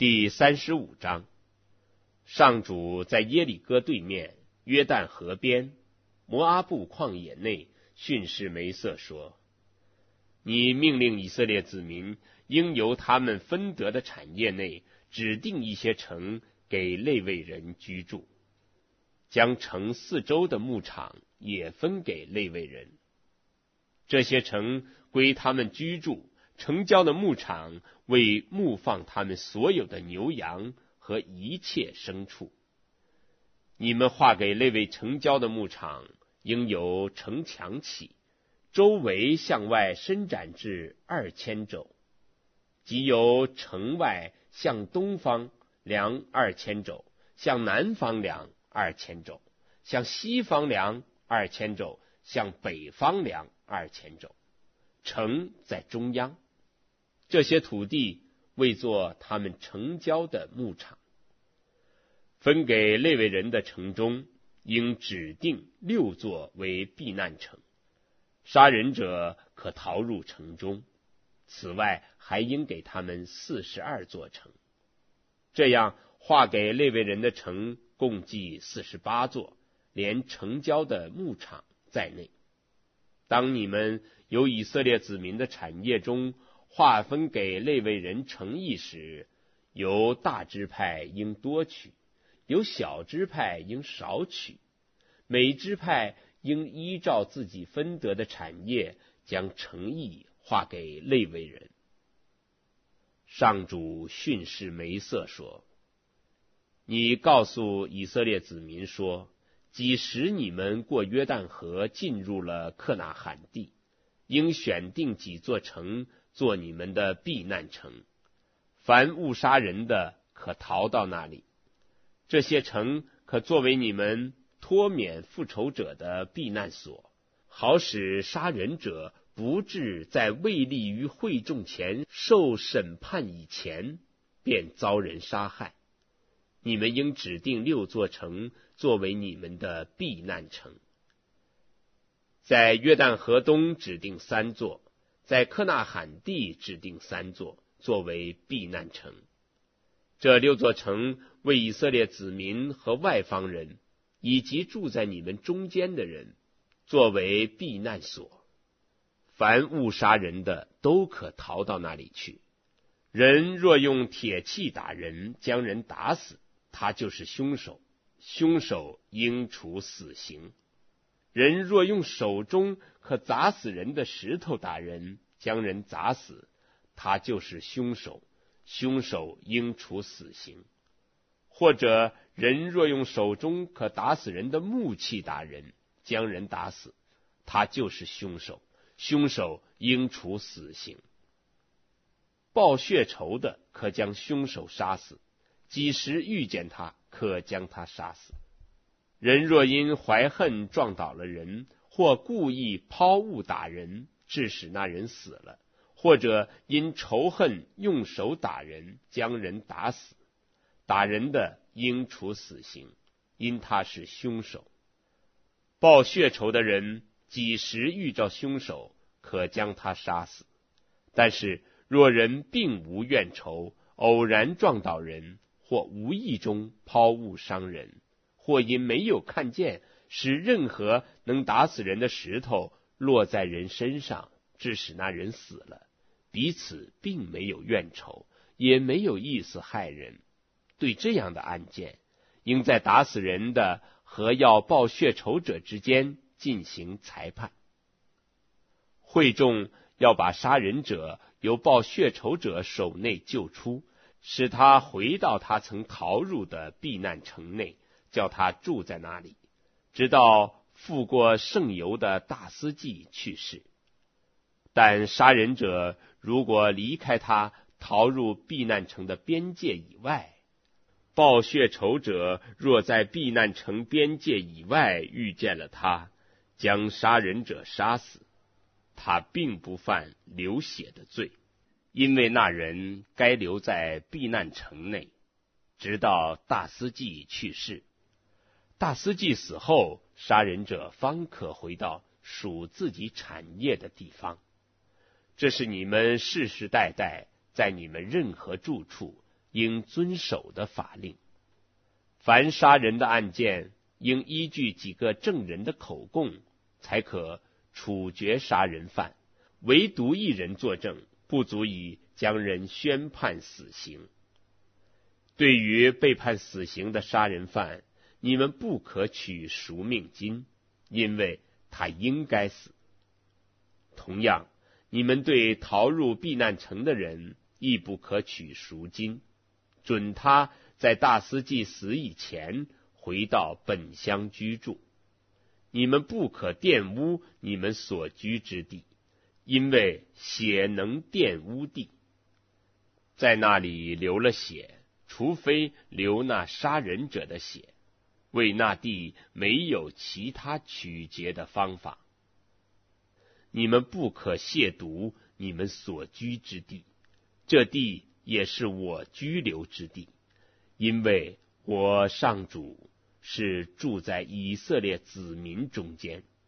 第35章，上主在耶里哥对面约旦河边摩阿布旷野内训示梅瑟说：你命令以色列子民应由他们分得的产业内指定一些城给利未人居住，将城四周的牧场也分给利未人。这些城归他们居住，城郊的牧场为牧放他们所有的牛羊和一切牲畜。你们划给利未城郊的牧场，应由城墙起，周围向外伸展至2000肘，即由城外向东方量2000肘，向南方量2000肘，向西方量2000肘，向北方量2000肘。城在中央，这些土地为作他们城郊的牧场。分给利未人的城中，应指定6座为避难城，杀人者可逃入城中。此外，还应给他们42座城。这样划给利未人的城共计48座，连城郊的牧场在内。当你们由以色列子民的产业中划分给利未人城邑时，由大支派应多取，由小支派应少取，每支派应依照自己分得的产业将城邑划给利未人。上主训示梅瑟说：你告诉以色列子民说，几时你们过约旦河进入了克纳罕地，应选定几座城做你们的避难城，凡误杀人的可逃到那里。这些城可作为你们脱免复仇者的避难所，好使杀人者不致在未立于会众前受审判以前便遭人杀害。你们应指定6座城作为你们的避难城。在约旦河东指定3座，在克纳罕地指定3座，作为避难城。这6座城为以色列子民和外邦人，以及住在你们中间的人，作为避难所。凡误杀人的都可逃到那里去。人若用铁器打人，将人打死，他就是凶手，凶手应处死刑。人若用手中可砸死人的石头打人，将人砸死，他就是凶手，凶手应处死刑。或者人若用手中可打死人的木器打人，将人打死，他就是凶手，凶手应处死刑。报血仇的可将凶手杀死，几时遇见他，可将他杀死。人若因怀恨撞倒了人，或故意抛物打人，致使那人死了，或者因仇恨用手打人，将人打死，打人的应处死刑，因他是凶手。报血仇的人几时遇着凶手，可将他杀死。但是若人并无怨仇，偶然撞倒人，或无意中抛物伤人，或因没有看见使任何能打死人的石头落在人身上，致使那人死了，彼此并没有怨仇，也没有意思害人，对这样的案件，应在打死人的和要报血仇者之间进行裁判。会众要把杀人者由报血仇者手内救出，使他回到他曾逃入的避难城内，叫他住在那里，直到付过圣油的大司祭去世。但杀人者如果离开他，逃入避难城的边界以外，报血仇者若在避难城边界以外遇见了他，将杀人者杀死，他并不犯流血的罪，因为那人该留在避难城内，直到大司祭去世。大司祭死后，杀人者方可回到属自己产业的地方。这是你们世世代代在你们任何住处应遵守的法令。凡杀人的案件，应依据几个证人的口供，才可处决杀人犯，唯独一人作证，不足以将人宣判死刑。对于被判死刑的杀人犯，你们不可取赎命金，因为他应该死。同样，你们对逃入避难城的人亦不可取赎金，准他在大司祭死以前回到本乡居住。你们不可玷污你们所居之地，因为血能玷污地。在那里流了血，除非流那杀人者的血，为那地没有其他取决的方法。你们不可亵渎你们所居之地，这地也是我居留之地，因为我上主是住在以色列子民中间，